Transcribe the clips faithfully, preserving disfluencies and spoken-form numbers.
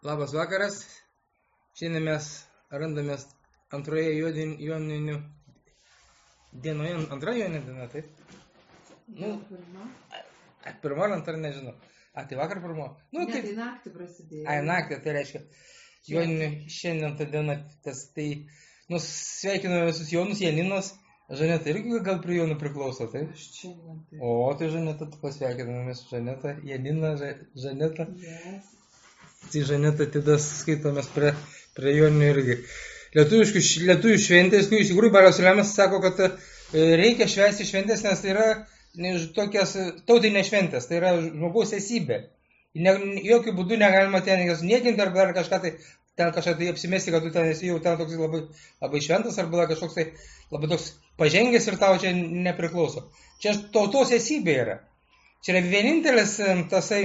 Labas vakaras. Šiandien mes randamės antroje juodin- joninių dienoje. Antra joninė diena, taip? Nu, Pirma. a, pirma ar antra, nežinau. A, tai vakar pirmo. Nu, Ne, kaip... tai naktį prasidėjo. Ai, naktį, tai reiškia. Joninių šiandien ta diena, tas tai... Nu, sveikinu visus Jonus, Janinas. Žaneta irgi gal prie Jonų priklauso, taip? Aš čia netai. O, tai Žaneta, tu pasveikiname su Žaneta. Janina, Ža- Žaneta. Yes. Tai Žaneta, tada skaitomės prie, prie Joninių irgi. Lietuviškų, lietuvių šventės, nu, iš tikrųjų, Balio Sulemas sako, kad e, reikia švęsti šventės, nes tai yra ne, tokias e, tautinės šventės, tai yra žmogaus esybė. Ne, jokių būdų negalima ten jas niekinti arba dar kažką tai, ten kažką tai apsimesti, kad tu ten esi jau ten toks labai, labai šventas arba kažkoks tai labai toks pažengęs ir tau čia nepriklauso. Čia tautos esybė yra. Čia yra vienintelis e, tasai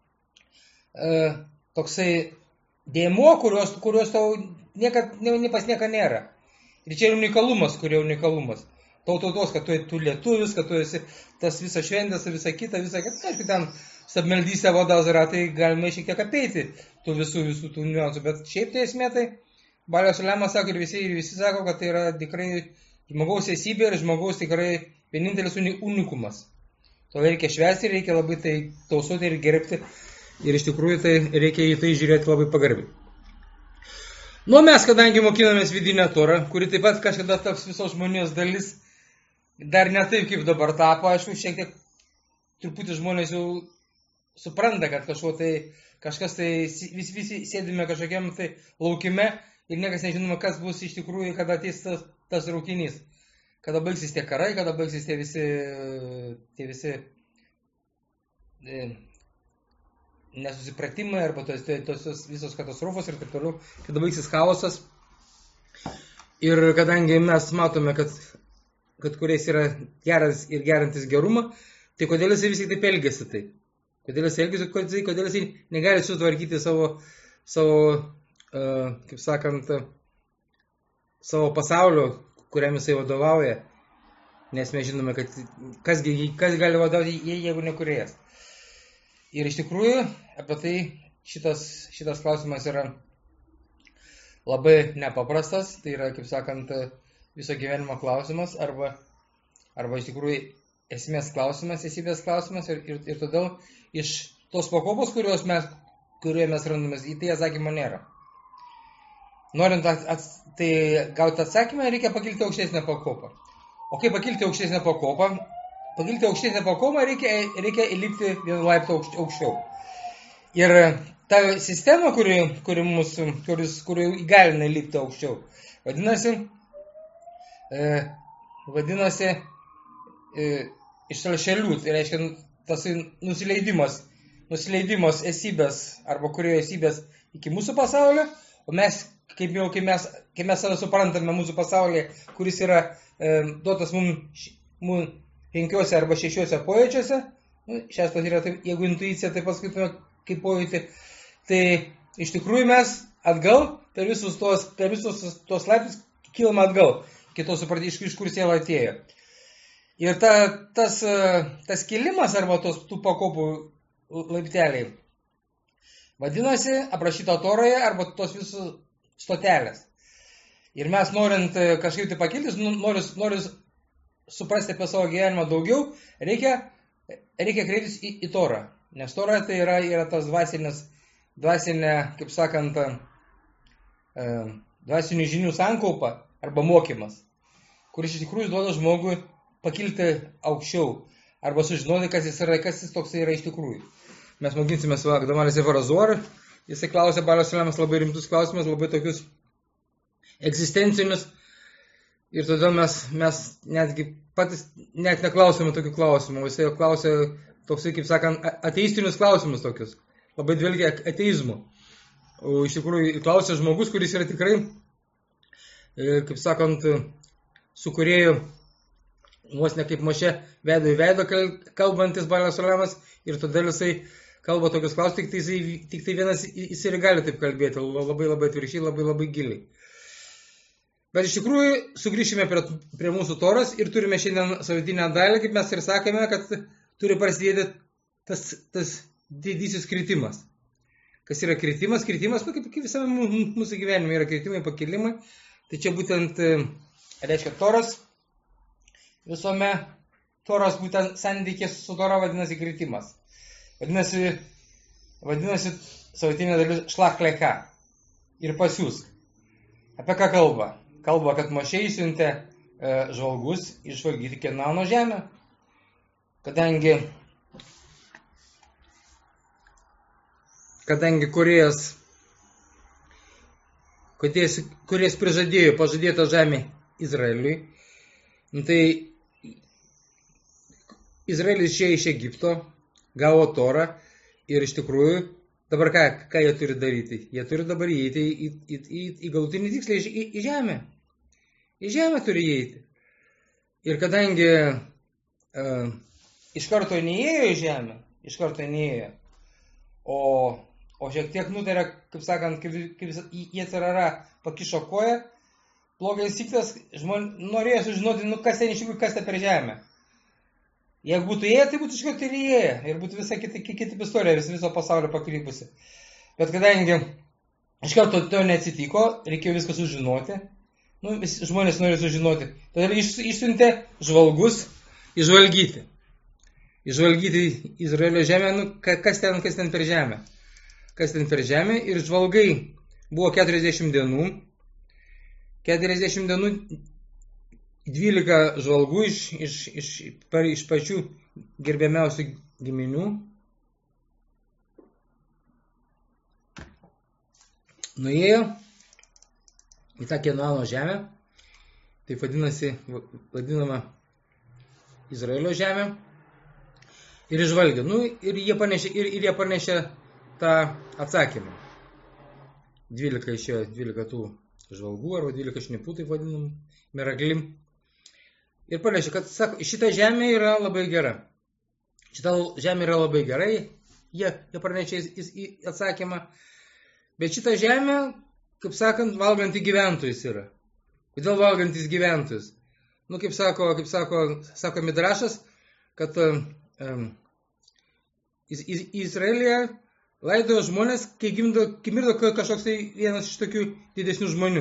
e, toksai dėmuo, kurios, kurios tau niekad, ne, ne pas nieką nėra. Ir čia yra unikalumas, kurio unikalumas. Tau tautos, kad tu, tu lietuvis, kad tu esi tas visas šventės ir visa kita, visa kita. Aišku, ten stabmeldysė vadas yra, tai galima šiek tiek apeiti tų visų, visų tų niuansų. Bet šiaip tai esmė, tai Balio Sulemas sako ir visi, ir visi sako, kad tai yra tikrai žmogaus esybė ir žmogaus tikrai vienintelis uni, unikumas. Todėl reikia švęsti, reikia labai tai tausoti ir gerbti. Ir iš tikrųjų tai reikia į tai žiūrėti labai pagarbiai. Nu, mes, kadangi mokinamės vidinę Torą, kuri taip pat kažkada taps visos žmonijos dalis, dar ne taip, kaip dabar tapo, aišku, šiek tiek truputį žmonės jau supranta, kad kažko tai, kažkas tai, vis, visi sėdime kažkokiam tai laukime ir niekas nežinoma, kas bus iš tikrųjų, kada ateis tas, tas raukinys. Kada baigsis tie karai, kada baigsis tie visi, tie visi e, nesusipratimai arba tos, tos visos katastrofos ir taip toliau, kada baigsis chaosas. Ir kadangi mes matome, kad, kad kuriais yra geras ir gerantis gerumą, tai kodėl jisai vis tik taip elgesi taip? Kodėl jisai elgesi, kodėl jisai negali sutvarkyti savo, savo uh, kaip sakant, savo pasaulio, kuriam jisai vadovauja? Nes mes žinome, kad kas, kas gali vadovauti, jeigu ne kūrėjas. Ir iš tikrųjų, apie tai šitas, šitas klausimas yra labai nepaprastas, tai yra, kaip sakant, viso gyvenimo klausimas, arba, arba iš tikrųjų esmės klausimas, esybės klausimas, ir, ir, ir todėl iš tos pakopos, kurios mes, kurioje mes randamės, į tai atsakymo nėra. Norint at, at, tai gauti atsakymą, reikia pakilti aukštesnę pakopą. O kaip pakilti aukštesnę pakopą? Pakilti aukštesnę pakopą reikia, reikia įlipti vienu laiptu aukščiau. Ir ta sistema, kuri, kuri mūsų, kuris, kuri įgalina įlipti aukščiau, vadinasi, e, vadinasi e, iš šalių, tai reiškia tas nusileidimas, nusileidimas esybės arba kurioje esybės iki mūsų pasaulio, o mes, kaip jau, kai mes, kai mes save suprantame mūsų pasaulyje, kuris yra e, duotas mums, mums penkiuose arba šešiuose pojūčiuose, nu, šeštas yra, taip, jeigu intuicija, tai paskaitume kaip pojūtį, tai iš tikrųjų mes atgal, per visus tos, per visus tos laiptus kilame atgal, kitos supratyti, iš, iš kur siela atėjo. Ir ta, tas, tas kilimas arba tos tų pakopų laipteliai vadinasi aprašyta Toroje arba tos visos stotelės. Ir mes norint kažkaip tai pakiltis, noris, noris suprasti apie savo gyvenimą daugiau, reikia, reikia kreiptis į, į Torą. Nes Tora tai yra, yra tas dvasinės, dvasinė, kaip sakant, e, dvasinių žinių sankaupa arba mokymas, kuris iš tikrųjų duoda žmogui pakilti aukščiau arba sužinoti, kas jis yra, kas jis toks yra iš tikrųjų. Mes mokinsime su Agdamalis Evarazor, jisai klausė Balio Sulemas labai rimtus klausimus, labai tokius egzistencinius. Ir todėl mes, mes netgi patys net neklausome tokių klausimų. Jisai klausė toksai, kaip sakant, ateistinius klausimus tokius. Labai dvelgia ateizmu. O iš tikrųjų klausė žmogus, kuris yra tikrai, kaip sakant, su kūrėju, vos ne kaip Mošė veido į veidą kalbantis Balio Sulemas. Ir todėl jisai kalba tokius klausimus, tik tai, jisai, tik tai vienas jisai ir gali taip kalbėti. Labai labai atvirkščiai, labai labai giliai. Bet iš tikrųjų sugrįšime prie, prie mūsų Toros ir turime šiandien savaitynę dalį, kaip mes ir sakėme, kad turi prasidėti tas, tas didysis kritimas. kas yra kritimas, kritimas, nu, kaip, kaip visame mūsų gyvenime yra kritimai, pakilimai. Tai čia būtent, reiškia, toras, visome toras būtent santykis su tora vadinasi kritimas. Vadinasi, vadinasi savatinė dalis šlachleka ir pasiūsk. Apie ką kalba? Kalba, kad Mošė įsiuntė e, žvalgus išvalgyti Kenano žemę, kadangi kadangi Kūrėjas, Kūrėjas, Kūrėjas prižadėjo pažadėtą žemę Izraeliui, tai Izraelis išėjo iš Egipto, gavo Torą ir iš tikrųjų dabar ką, ką jie turi daryti? Jie turi dabar įeiti į, į, į, į galutinį tikslą, į, į, į žemę. Į žemę turi įeiti. Ir kadangi uh, iš karto neįėjo į žemę, iš karto neįėjo, o O šiek tiek nutarė, kaip sakant, kaip, kaip Jecerara pakišo koją, blogas siktas, žmonės norėjo sužinoti, nu, kas ten iš tikrųjų, kas ten per žemę. Jeigu būtų įėję, tai būtų iš karto ir įėję. Ir būtų visa kita, kita istorija, vis, viso pasaulio pakrypusi. Bet kadangi iš karto to neatsitiko, reikėjo viską sužinoti. Nu, vis, žmonės norėjo sužinoti. Todėl iš, išsiuntė žvalgus išžvalgyti. Išžvalgyti Izraelio žemę, nu, kas ten, kas ten per žemę. Kas ten per žemę, ir žvalgai buvo keturiasdešimt dienų, keturiasdešimt dienų, dvylika žvalgų iš, iš, iš, iš pačių gerbiamiausių giminių, nuėjo į tą Kenano žemę, tai vadinasi, vadinama Izraelio žemė, ir išžvalgė, nu, ir jie panešė, ir, ir jie panešė tą atsakymą. dvylika išėjo, dvylika tų žvalgų, arba dvylika šnipų, taip vadinam, meraglim. Ir panešė, kad sako, šita žemė yra labai gera. Šita žemė yra labai gerai, jie, jie pranešė į, į atsakymą. Bet šita žemė, kaip sakant, valganti gyventojus yra. Kodėl valgantis gyventojus? Nu, kaip sako, kaip sako, sako Midrašas, kad um, iz, iz, Izraelija laidojo žmonės, kai mirdo kažkoks tai vienas iš tokių didesnių žmonių.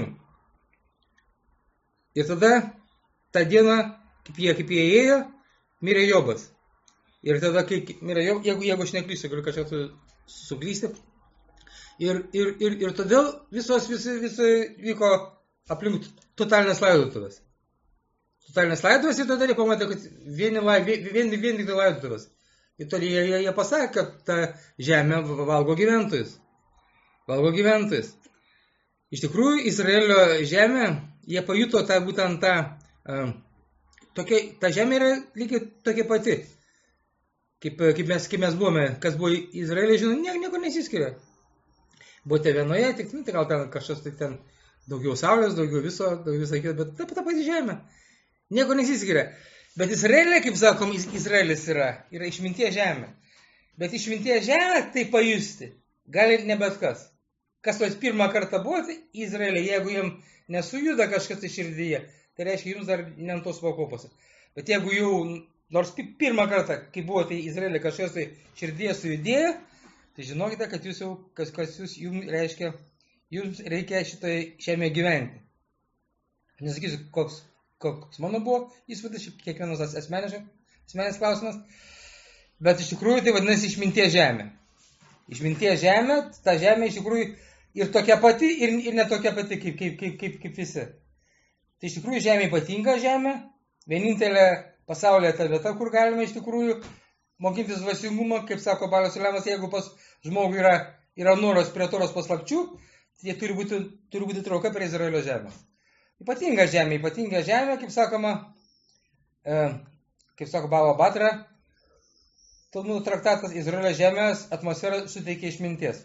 Ir tada, tą dieną, kaip jie, kaip jie ėjo, mirė Jobas. Ir tada, kai mirė Jobas, jeigu, jeigu aš neklysiu, galiu kažką suklysti. Ir, ir, ir, ir todėl visos, visi, visi vyko aplink totalinės laidotuvės. Totalinės laidotuvės, ir tada jie pamatė, kad vieni, vien, vien, vien tik tai laidotuvės. Ir todėl jie, jie, jie pasakė, kad ta žemė valgo gyventojus. Valgo gyventojus. Iš tikrųjų, Izraelio žemė, jie pajuto tą būtent tą, uh, tokia, ta žemė yra lygiai tokia pati. Kaip, kaip, mes, kaip mes buvome, kas buvo Izraelio, žinoma, nieko, nieko nesiskiria. Buvote vienoje, tik, nu, tai gal ten kažkas, tai ten daugiau saulės, daugiau viso, daugiau visą kitą, bet ta, ta pati žemė. Nieko nesiskiria. Bet Izraelė, kaip sakom, Izraelis yra, yra išminties žemė. Bet išminties žemė tai pajusti gali ne bet kas. Kas tos pirmą kartą buvote Izraelė, jeigu jums nesujuda kažkas iš širdyje, tai reiškia jums dar ne ant tos pakopos. Bet jeigu jau, nors pirmą kartą, kai buvote Izraelė, kažkas tai širdyje sujudėjo, tai žinokite, kad jūs jau, kas, kas jūs, jums reiškia, jums reikia šitai žemė gyventi. Nesakysiu, koks koks mano buvo įspūdis, kiekvienas asmeninis klausimas, bet iš tikrųjų tai vadinasi išminties žemė. Išminties žemė, ta žemė iš tikrųjų ir tokia pati, ir, ir ne tokia pati kaip, kaip, kaip, kaip, kaip visi. Tai iš tikrųjų žemė ypatinga žemė, vienintelė pasaulyje ta vieta, kur galime iš tikrųjų mokintis dvasingumą, kaip sako Balius Ulemas, jeigu pas žmogų yra, yra noras prie toros paslapčių, jie turi būti, turi būti trauka prie Izraelio žemės. Ypatinga žemė, ypatinga žemė, kaip sakoma, e, kaip sako Baba Batra, Talmudo traktatas, Izraelio žemės atmosfera suteikia išminties.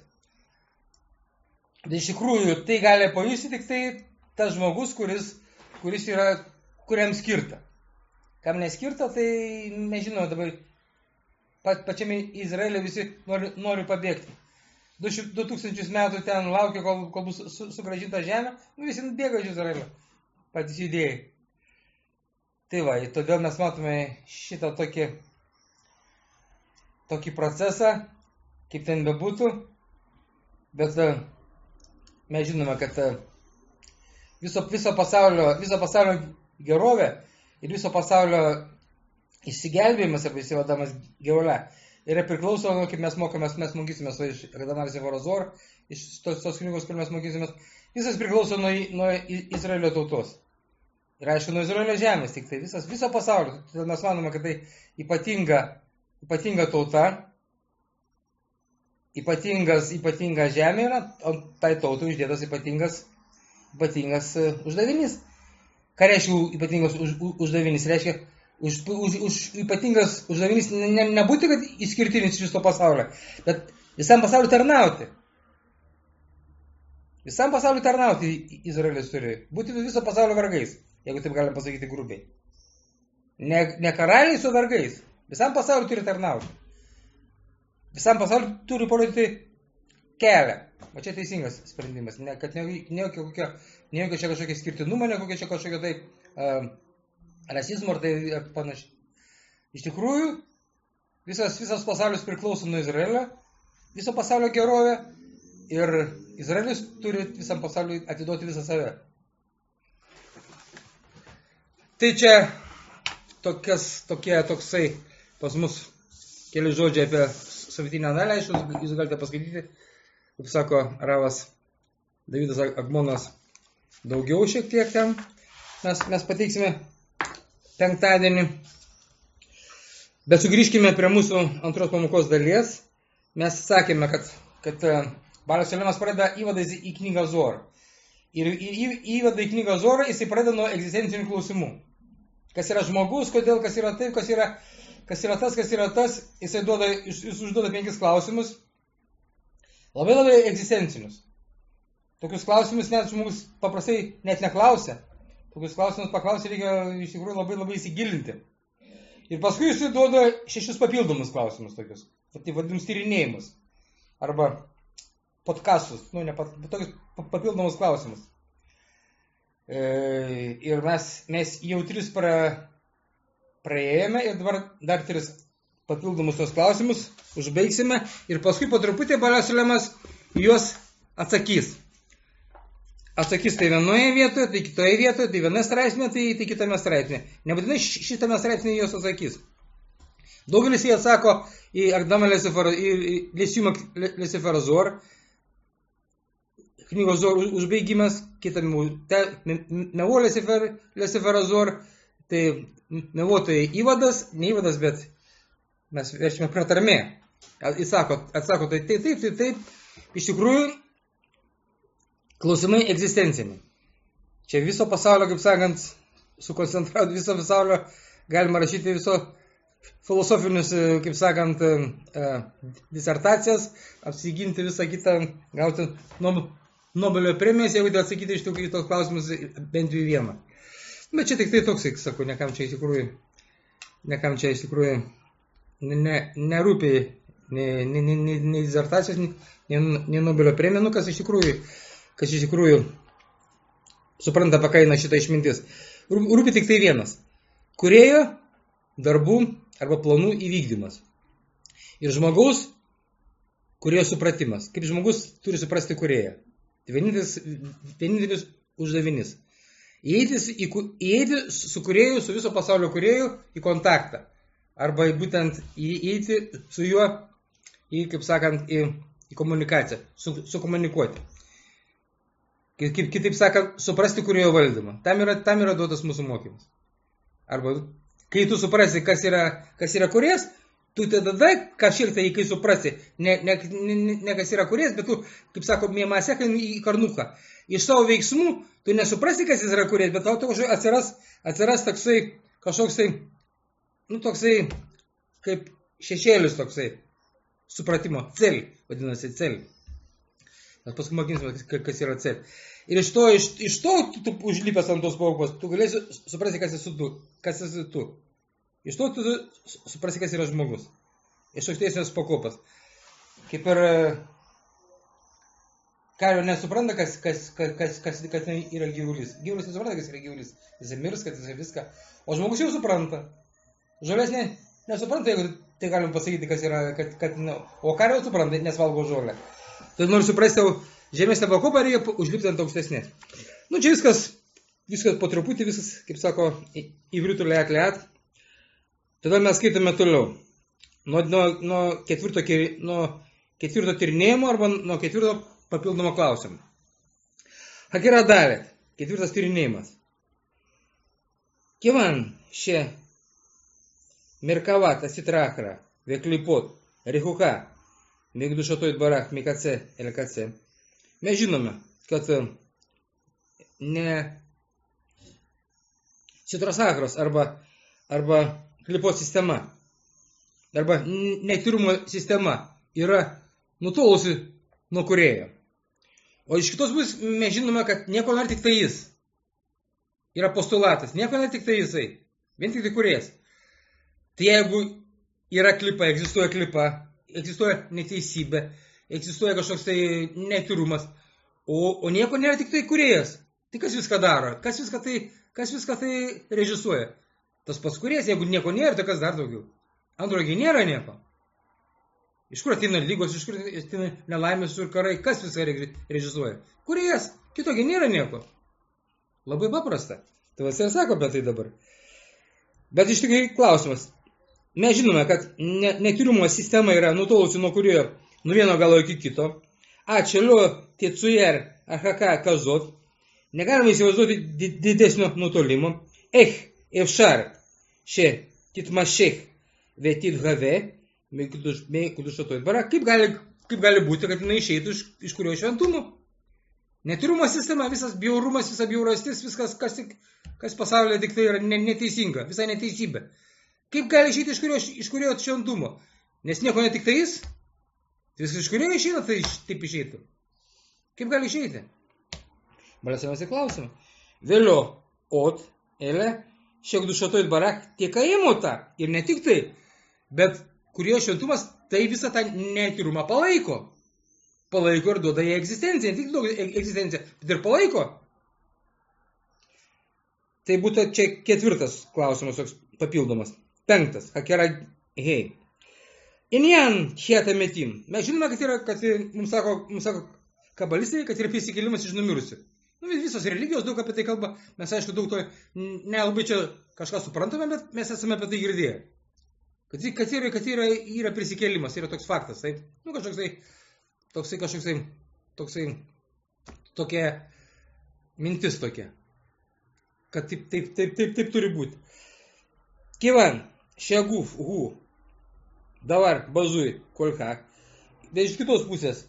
Tai iš tikrųjų, tai gali pajusti tik tai tas žmogus, kuris, kuris yra, kuriam skirta. Kam neskirta, tai nežinau, dabar pa, pačiame Izraelio visi nori, nori pabėgti. Du tūkstančius metų ten laukia, kol, kol bus su, sugrąžinta žemė, nu visi bėga iš Izraelio, patys judėjai. Tai va, todėl mes matome šitą tokį, tokį procesą, kaip ten bebūtų, Bet mes žinome, kad viso, viso, pasaulio, viso pasaulio gerovė ir viso pasaulio išsigelbėjimas arba įsivadamas gerovė yra priklauso nuo, kaip mes mokomės, mes mokysimės iš Radamas Evarozor, iš tos, tos knygos, kur mes mokysimės, visas priklauso nuo, nuo Izraelio tautos. Ir aišku, nuo Izraelio žemės, tik tai visas, viso pasaulio. Todėl mes manome, kad tai ypatinga, ypatinga tauta, ypatingas, ypatinga žemė yra, o tai tautai uždėtas ypatingas, ypatingas uždavinys. Ką reiškia ypatingas už, uždavinys? Reiškia, už, už, už ypatingas uždavinys ne, nebūti, kad išskirtinis iš viso pasaulio, bet visam pasauliu tarnauti. Visam pasauliu tarnauti Izraelis turi. Būti viso pasaulio vergais, jeigu taip galim pasakyti grubiai. Ne, ne karaliais, o vergais. Visam pasauliu turi tarnauti. Visam pasauliu turi parodyti kelią. O čia teisingas sprendimas. Ne, kad ne, ne jokio, ne jokio čia kažkokia skirtinumą, ne kokia čia kažkokia taip uh, rasizmo ar tai panašiai. Iš tikrųjų, visas, visas pasaulis priklauso nuo Izraelio, viso pasaulio gerovė ir Izraelis turi visam pasauliui atiduoti visą save. Tai čia tokias, tokie, toksai pas mus keli žodžiai apie sovietinę dalį, jūs galite paskaityti, kaip sako Ravas Davidas Agmonas, daugiau šiek tiek ten mes, mes pateiksime penktadienį. Bet sugrįžkime prie mūsų antros pamokos dalies. Mes sakėme, kad, kad Balius Saliamas pradeda įvadą į knygą Zor. Ir įvadą į knygą Zorą jisai pradeda nuo egzistencinių klausimų. Kas yra žmogus, kodėl, kas yra taip, kas yra, kas yra tas, kas yra tas. Jisai duoda, jis užduoda penkis klausimus. Labai labai egzistencinius. Tokius klausimus net žmogus paprastai net neklausia. Tokius klausimus paklausyti reikia iš tikrųjų labai labai įsigilinti. Ir paskui jis duoda šešis papildomus klausimus tokius. Tai vadinamus tyrinėjimus. Arba podkastus. Nu, ne pat, tokius papildomus klausimus. E, ir mes, mes jau tris pra, praėjome ir dabar dar tris papildomus tos klausimus užbaigsime. Ir paskui po truputį Balius Saliamas juos atsakys. Atsakys tai vienoje vietoje, tai kitoje vietoje, tai viena straipsnė, tai, tai kitame straipsnė. Nebūtinai šitame straipsnė jos atsakys. Daugelis jie atsako į Ardamą Lesiumą Lesiferazor, knygos Zor užbaigimas, kitame Mevo Lesiferazor, tai Mevo tai įvadas, ne įvadas, bet mes veršime pratarmė. Jis sako, atsako tai taip, taip, taip, taip, iš tikrųjų, klausimai egzistenciniai. Čia viso pasaulio, kaip sakant, sukoncentruoti viso pasaulio, galima rašyti viso filosofinius, kaip sakant, disertacijas, apsiginti visą kitą, gauti Nobelio premijas, jeigu tai atsakyti iš tokius tos klausimus bent jų vieną. Bet čia tik tai toksai, sakau, nekam čia iš tikrųjų, nekam čia iš tikrųjų ne, nerūpi nei ne, ne, ne, ne disertacijos, nei ne Nobelio premija, nu kas iš tikrųjų, kas iš tikrųjų supranta, apie ką eina šitą išmintis. Rūpi tik tai vienas. Kūrėjo darbų arba planų įvykdymas. Ir žmogaus kūrėjo supratimas. Kaip žmogus turi suprasti kūrėją. Tai vienintelis, vienintelis uždavinys. Įeiti, įeiti su kūrėju, su viso pasaulio kūrėju į kontaktą. Arba būtent įeiti su juo į, kaip sakant, į, į komunikaciją. Su, sukomunikuoti. Kaip, kitaip sakant, suprasti kūrėjo valdymą. Tam yra, tam yra duotas mūsų mokymas. Arba, kai tu suprasi, kas yra, kas yra kūrėjas, tu tada kažkiek tai, kai suprasi, ne, ne, ne, ne kas yra kūrėjas, bet tu, kaip sako, mėmaseka į karnuką. Iš savo veiksmų, tu nesuprasi, kas jis yra kūrėjas, bet tau atsiras, atsiras toksai, kažkoks tai, nu toksai, kaip šešėlis toksai, supratimo, cel, vadinasi, cel. Mes paskui mokinsime, kas yra cel. Ir iš to, iš, iš to tu, tu užlipęs ant tos pamokos, tu galėsi suprasti, kas esi tu. Kas esi tu. Iš to tu suprasi, kas yra žmogus. Iš aukštesnės pakopas. Kaip ir kario nesupranta, kas, kas, kas, kas, kas, kas yra gyvulys. Gyvulis nesupranta, kas yra gyvulys. Jis mirs, kad jis viską. O žmogus jau supranta. Žolės ne, nesupranta, jeigu tai galim pasakyti, kas yra, kad, kad, nu, o kario supranta, nes valgo žolę. Tai noriu suprasti, žemesnę pakopą reikia užlipti ant aukštesnės. Nu, čia viskas, viskas po truputį, viskas, kaip sako, įvritų lėt lėt. Tada mes skaitome toliau. Nuo, nuo, nuo, ketvirto, nuo ketvirto tyrinėjimo arba nuo ketvirto papildomo klausimo. Hakira dalet, ketvirtas tyrinėjimas. Kivan še merkavat asitrachra, veklipot, rihuka, mėgdušatoj barak, mikace, elkace. Mes žinome, kad ne citrosakros arba, arba klipot sistema, arba netyrumo sistema yra nutolusi nuo kūrėjo. O iš kitos pusės mes žinome, kad nieko nėra tik tai jis. Yra postulatas, nieko nėra tik tai jisai. Vien tik tai kūrėjas. Tai jeigu yra klipa, egzistuoja klipa, egzistuoja neteisybė, egzistuoja kažkoks tai netyrumas, o, o nieko nėra tik tai kūrėjas. Tai kas viską daro? Kas viską tai, kas viską tai režisuoja? Tas pats kūrėjas, jeigu nieko nėra, tai kas dar daugiau? Antrogi nėra nieko. Iš kur ateina lygos, iš kur ateina nelaimės ir karai, kas viską režisuoja? Kūrėjas, kitogi nėra nieko. Labai paprasta. Tai vas ir sako apie tai dabar. Bet iš tikrųjų klausimas. Mes žinome, kad ne, netyrumo sistema yra nutolusi nuo kūrėjo nuo vieno galo iki kito. A, čelio tiecujer ahaka kazot. Negalime įsivaizduoti didesnio nutolimo. Ech, efšar, še titmašech, vetit gave, mėkudušatoj bara. Kaip gali, kaip gali būti, kad jinai išeitų iš, iš kurio šventumo? Netyrumo sistema, visas bjaurumas, visa bjaurastis, viskas, kas, kas pasaulyje tik tai yra neteisinga, visai neteisybė. Kaip gali išeiti iš kurio, iš kurio šventumo? Nes nieko ne tik tai jis. Viskas iš kurio išeina, tai taip išeitų. Kaip gali išeiti? Balėsiamasi klausimą. Vėliau, ot, ele, šiek dušatoj barak tiek aimota. Ir ne tik tai, bet kurio šventumas tai visą tą netyrumą palaiko. Palaiko ir duoda į egzistenciją. Ne tik duoda egzistenciją, bet ir palaiko. Tai būtų čia ketvirtas klausimas, toks papildomas. Penktas. Hakera hei. Injan hieta metim. Mes žinome, kad yra, kad mums sako, mums sako kabalistai, kad yra prisikėlimas iš numirusių. Nu, visos religijos daug apie tai kalba. Mes, aišku, daug to nelabai čia kažką suprantame, bet mes esame apie tai girdėję. Kad, kad, yra, kad yra, yra prisikėlimas, yra toks faktas. Taip? Nu, kažkoks tai, toksai, kažkoksai, toksai, tokia mintis tokia. Kad taip, taip, taip, taip, taip turi būti. Kivan, šiaguf, hu, davar, bazui, kolka. Bet iš kitos pusės,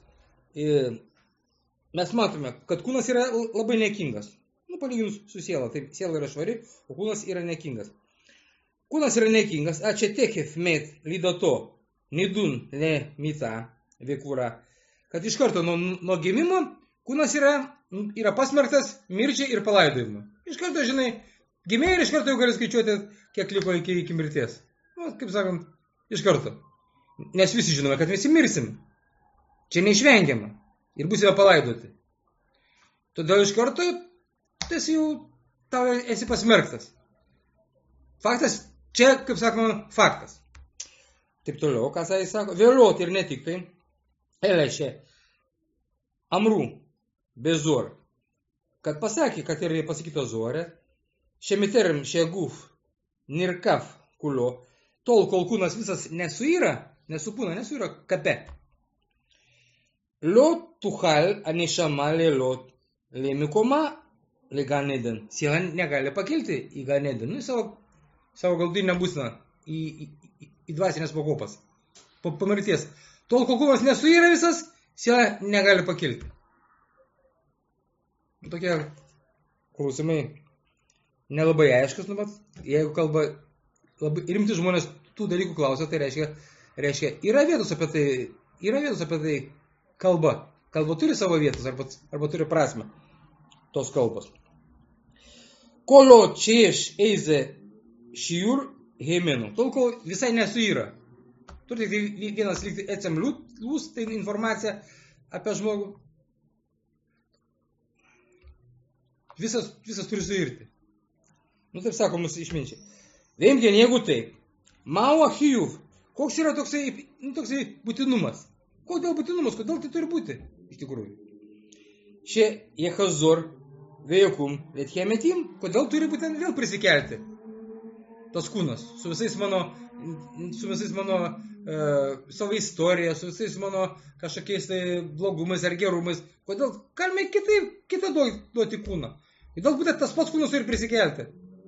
mes matome, kad kūnas yra labai nekingas. Nu, palyginus su siela. Taip, siela yra švari, o kūnas yra nekingas. Kūnas yra nekingas. A čia tekef met lydato, nidun le mita veikūra. Kad iš karto nuo, nuo gimimo kūnas yra, yra pasmerktas mirčiai ir palaidojimui. Iš karto, žinai, gimė ir iš karto jau gali skaičiuoti, kiek liko iki, iki mirties. Nu, kaip sakant, iš karto. Nes visi žinome, kad visi mirsim. Čia neišvengiama. Ir būsime palaidoti. Todėl iš karto, tai jau tau esi pasmerktas. Faktas, čia, kaip sakoma, faktas. Taip toliau, ką jis sako, vėliau ir ne tik tai. Elešė, amrų, bezor. Kad pasakė, kad yra pasakyta zorė, šemiterim šeguf, nirkaf kulio, tol kol kūnas visas nesuira, nesupūna, nesuira kape. Lot tuhal anešama lėlot lėmikoma lėganėdin. Siela negali pakilti į ganėdin, nu, savo, savo galutinę būseną, į, į, į dvasinės pakopas. Po pamirties. Tol kol kūnas nesuira visas, siela negali pakilti. Tokie klausimai nelabai aiškus, nu, bet jeigu kalba labai rimti žmonės tų dalykų klausia, tai reiškia, reiškia yra vietos apie tai, yra vietos apie tai kalba. Kalba turi savo vietos arba, arba turi prasmę tos kalbos. Kolo čieš eize šiur heimenu, tol kol visai nesuira. Turi tik vienas likti ecem lūs, tai informacija apie žmogų. Visas, visas turi suirti. Nu, taip sako mūsų išminčiai. Vėmdien, jeigu taip, mao achijuf, koks yra toksai, nu, toksai būtinumas? Kodėl būtinumas, kodėl tai turi būti, iš tikrųjų. Čia Jehazor, Vejokum, Letchemetim, kodėl turi būtent vėl prisikelti tas kūnas, su visais mano, su visais mano e, savo istorija, su visais mano kažkokiais tai blogumais ar gerumais, kodėl galime kitaip, kitą duoti kūną. Kodėl būtent tas pats kūnas turi prisikelti.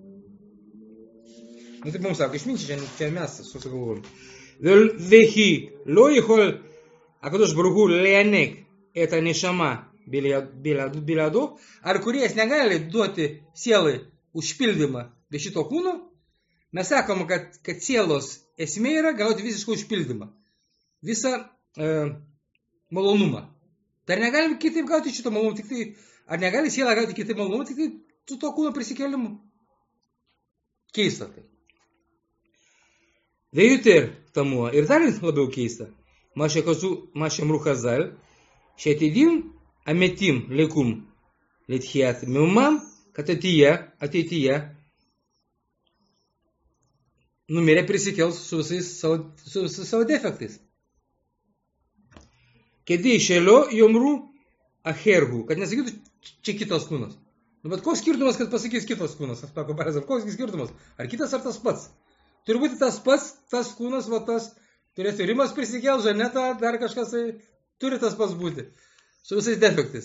Nu taip mums sako, išminčiai, čia, čia mes susigalvojom. Vehi, lo יכול הקדוש ברוך הוא להעניק את הנשמה בלעדו, ar kurijas negali duoti sielai užpildymą be šito kūno, mes sakom, kad, kad sielos esmė yra gauti visišką užpildymą, visą e, malonumą. Tai ar negali kitaip gauti šito malonumą, tik tai, ar negali siela gauti kitaip malonumą, tik tai su to kūno prisikėlimu? Keista tai. ויותר תמוה, ir dar labiau keista, מה שכזו, מה שאמרו חז"ל, שעתידים המתים לקום לתחיית מאומם, כתתייה, עתיתייה, numirė prisikels su visais savo, su, su savo defektais. Kėdė išėlio jomrų ahergų, kad nesakytų čia kitas kūnas. Nu, bet koks skirtumas, kad pasakys kitas kūnas? Koks skirtumas? Ar kitas, ar tas pats? Turi būti tas pats, tas kūnas, va tas, turėtų Rimas prisikėl, Žaneta, dar kažkas, tai turi tas pats būti. Su visais defektais.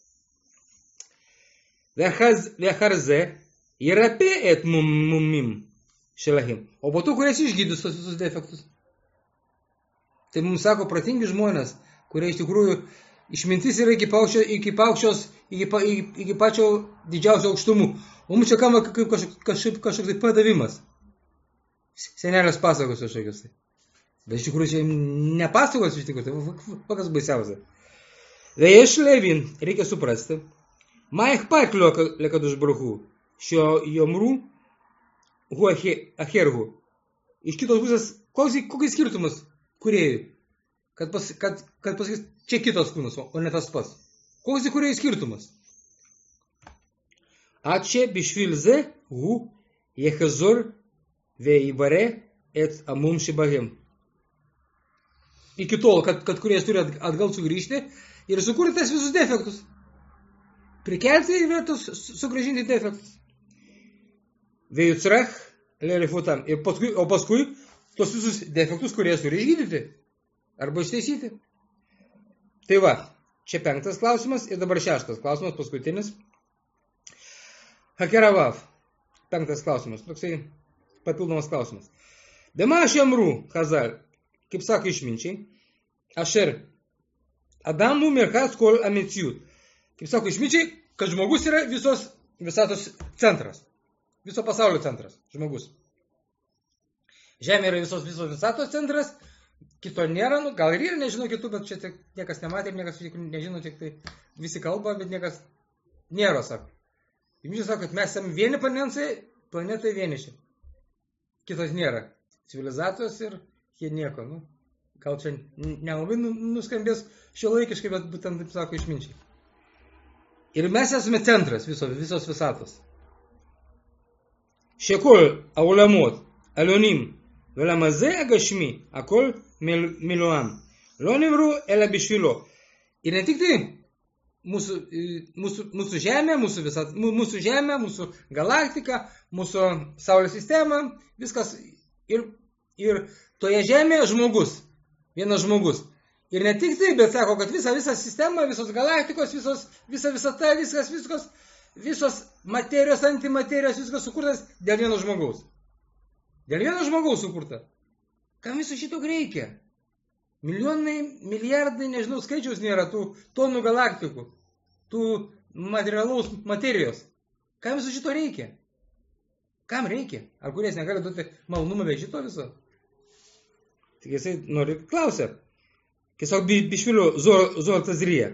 Ve'achar ze yirapė et mumim šelahim. O po to, kurias išgydys tos visus defektus. Tai mums sako protingi žmonės, kurie iš tikrųjų išmintis yra iki paukščio, iki paukščios, iki, pa, iki, iki pačio didžiausio aukštumų. O mums čia kama kaip kažkoks kažkoks kažkoks tai padavimas. Senelės pasakos kažkokios tai. Bet iš tikrųjų čia nepasakos iš tikrųjų, tai pakas baisiausia. Vėjiš Levin, reikia suprasti, ma ichpat לו לקדוש ברוך הוא, שיאמרו הוא אחר הוא. Iš kitos pusės, koks, koks skirtumas kūrėjui, kad, pas, kad, kad pasakys, čia kitas kūnas, o ne tas pats. Koks kūrėjui skirtumas? Ačiū בשביל זה הוא יחזור ויברא את המום שבהם. Iki tol, kad, kad kuriejas turi atgal sugrįžti ir sukurti tas visus defektus. Prikelti ir vietos sugrąžinti defektus. Vėjucrach, lelifutam. Ir paskui, o paskui tos visus defektus kuriejas turi išgydyti. Arba ištaisyti. Tai va, čia penktas klausimas ir dabar šeštas klausimas, paskutinis. Hakeravav. Penktas klausimas. Toksai papildomas klausimas. Bema aš jamrų, Chazal. Kaip sako išminčiai, Asher, Adam numirkas kol amiciut. Kaip sako išminčiai, kad žmogus yra visos visatos centras. Viso pasaulio centras. Žmogus. Žemė yra visos visos visatos centras. Kito nėra, nu, gal ir yra, nežinau kitų, bet čia tik niekas nematė ir niekas nežino, tik tai visi kalba, bet niekas nėra, sako. Išminčiai sako, kad mes esame vieni planetsai, planetai vieniši. Kitos nėra. Civilizacijos ir jie nieko, nu, gal čia nelabai nuskambės šiuolaikiškai, bet būtent taip sako išminčiai. Ir mes esame centras viso, visos visatos. שכל העולמות עליונים ולעולם הזה הגשמי, הכל מילואם. לא נבראו אלא בשבילו. Ir ne tik tai mūsų, mūsų, mūsų žemė, mūsų, visat, mūsų žemė, mūsų galaktika, mūsų saulės sistema, viskas ir, ir toje žemėje žmogus, vienas žmogus. Ir ne tik tai, bet sako, kad visa, visa sistema, visos galaktikos, visos, visa visata, viskas, viskas, visos materijos, antimaterijos, viskas sukurtas dėl vieno žmogaus. Dėl vieno žmogaus sukurta. Kam viso šito reikia? Milijonai, milijardai, nežinau, skaičiaus nėra tų tonų galaktikų, tų materialaus materijos. Kam viso šito reikia? Kam reikia? Ar kuriais negali duoti malonumą be šito viso? Tik jisai nori klausia. Tiesiog בשבילו זו התזריע.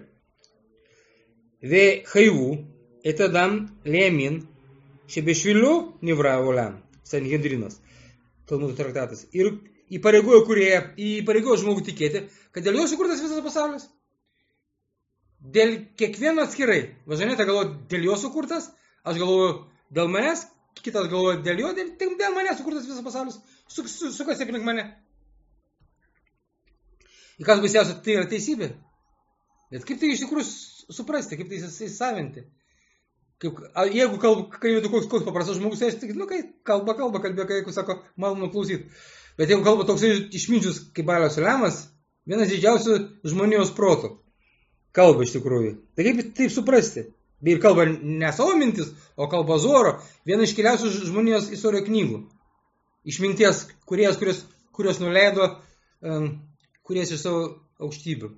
וחייבו את אדם להאמין שבשבילו נברא העולם. Sanhedrinas. Talmudo traktatas. Ir įpareigojo kurėją, įpareigojo žmogų tikėti, kad dėl jo sukurtas visas pasaulis. Dėl kiekvieno atskirai. Važinėta galvoju, dėl jo sukurtas, aš galvoju dėl manęs, kitas galvoju dėl jo, dėl, dėl manęs sukurtas visas pasaulis. Su, su, sukasi aplink mane. Ir kas baisiausia, tai yra teisybė. Bet kaip tai iš tikrųjų suprasti, kaip tai įsisavinti? Kaip, jeigu kalbėtų koks, koks paprastas žmogus, tai tik, nu, kai kalba, kalba, kalbė, kai, kai sako, malonu klausyti. Bet jeigu kalba toks išminčius kaip Baalio Sulemas, vienas didžiausių žmonijos protų, kalba iš tikrųjų. Tai kaip taip suprasti? Ir kalba ne savo mintis, o kalba Zoro, viena iš keliausių žmonijos istorijos knygų. Išminties, kurios, kurios, kurios nuleido, um, kurios iš savo aukštybių.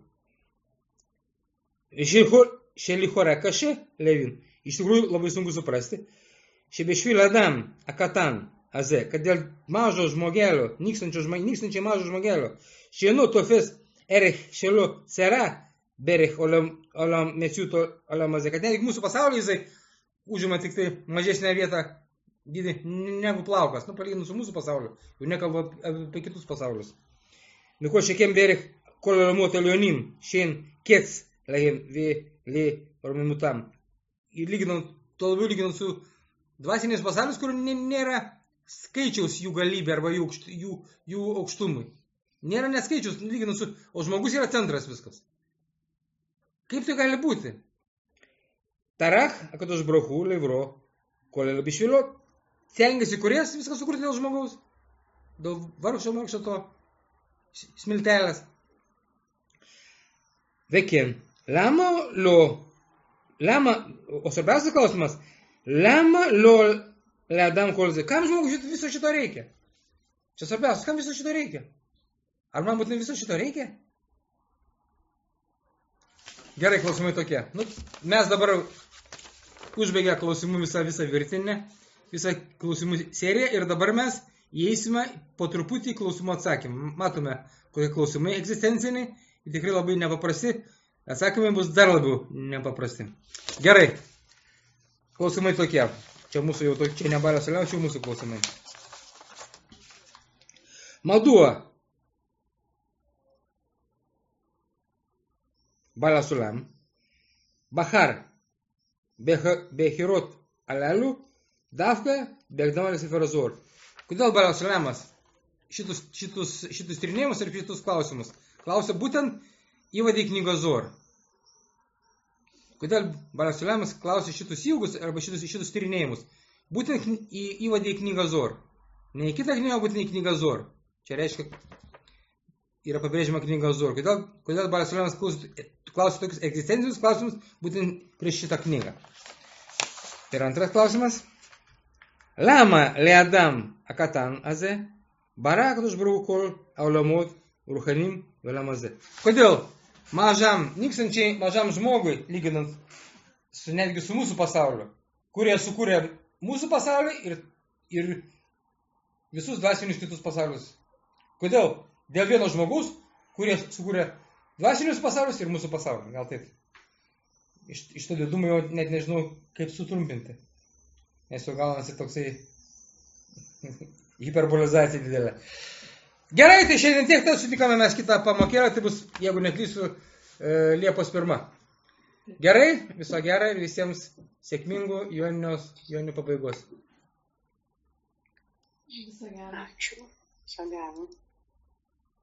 Šelichore kaše, Levin, iš tikrųjų labai sunku suprasti. Šebešvil Adam, Akatan, Aze, kad dėl mažo žmogelio, nykstančiai mažo žmogelio, šienu tofis erich šeliu sera, berich olam, olam mesiuto olam Aze, kad netgi mūsų pasaulyje jisai užima tik tai mažesnę vietą didį negu plaukas, nu palyginus su mūsų pasauliu, jau nekalba apie kitus pasaulius. Miko šekiem berich kololamot elionim, šien kets lehem vi li ormimutam. Ir lyginant, to labiau lyginant su dvasiniais pasaulius, kur nėra skaičiaus jų galybė arba jų, jų, jų aukštumui. Nėra neskaičiaus, lyginant su, o žmogus yra centras viskas. Kaip tai gali būti? Tarach, akadosh brochu, leivro, kolelio bišvilo, stengiasi kurės viską sukurti dėl žmogaus, dėl vargšo mokščio to smiltelės. Vekien, lama lo, lama, o svarbiausias klausimas, lama lo leadam kolzė. Kam žmogus viso šito reikia? Čia svarbiausias, kam viso šito reikia? Ar man būtinai viso šito reikia? Gerai, klausimai tokie. Nu, mes dabar užbaigę klausimų visą, visą virtinę, visą klausimų seriją ir dabar mes įeisime po truputį klausimų atsakymą. Matome, kokie klausimai egzistenciniai ir tikrai labai nepaprasti. Atsakymai bus dar labiau nepaprasti. Gerai, klausimai tokie. Čia mūsų jau, čia ne Baalio Sulemas, čia mūsų klausimai. Madua Baalio Sulam Bahar Behirot Alelu Davka Begdamalis Ferazor. Kodėl Baalio Sulemas šitus, šitus, šitus tyrinėjimus ir šitus klausimus klausia būtent įvadį į knygą Zor? Kodėl Baalio Sulemas klausė šitus ilgus arba šitus, šitus tyrinėjimus? Būtent į, įvadė į knygą Zor. Ne į kitą knygą, būtent į knygą Zor. Čia reiškia, yra pabrėžiama knyga Zor. Kodėl, kodėl Baalio Sulemas klausė tokius egzistencinius klausimus būtent prieš šitą knygą? Ir antras klausimas. Lama leadam akatan aze, bara akadosh baruch kol aulamot ruchanim velam aze. Kodėl? Mažam, nykstančiai mažam žmogui, lyginant su, netgi su mūsų pasauliu, kurie sukūrė mūsų pasaulį ir, ir visus dvasinius kitus pasaulius. Kodėl? Dėl vieno žmogaus, kurie sukūrė dvasinius pasaulius ir mūsų pasaulį. Gal taip. Iš, iš to didumo jau net nežinau, kaip sutrumpinti. Nes jau gaunasi toksai hiperbolizacija didelė. Gerai, tai šiandien tiek, tai sutikame mes kitą pamokėlę, tai bus, jeigu neklysiu, e, Liepos pirma. Gerai, viso gero ir visiems sėkmingų joninios, joninių pabaigos. Viso gero. Ačiū. Viso gero.